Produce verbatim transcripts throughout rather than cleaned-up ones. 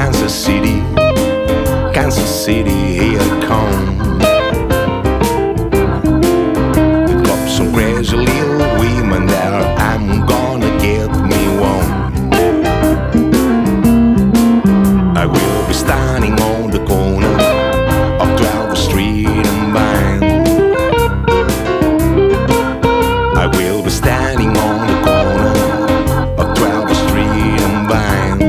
Kansas City, Kansas City, here I come. We've got some crazy little women there, I'm gonna get me one. I will be standing on the corner of twelfth Street and Vine. I will be standing on the corner of twelfth Street and Vine,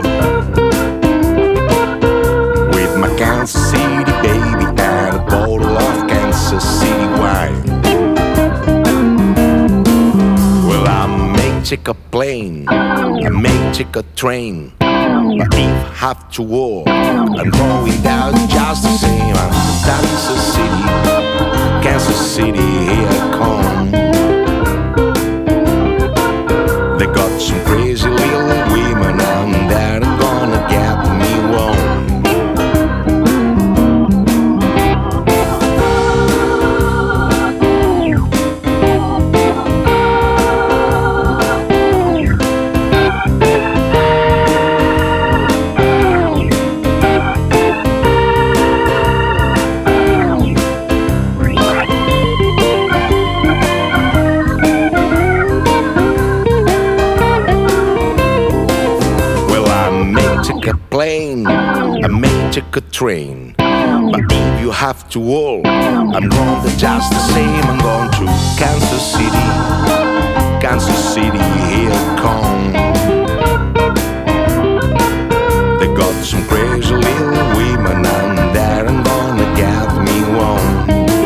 with my Kansas City baby and a bottle of Kansas City wine. Well, I may take a plane, I may take a train, but if I have to walk, I'm going down just the same. I'm Kansas City, Kansas City, here I come. They got some crazy little women and they're gonna get me one. Take a plane, I may take a train, but if you have to walk, I'm going to just the same. I'm going to Kansas City, Kansas City, here I come. They got some crazy little women and they're gonna get me one.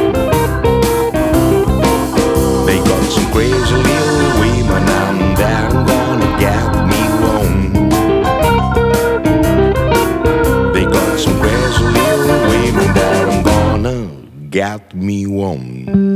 They got some crazy little women and they're gonna get me one. Some crazy little women that I'm gonna get me one.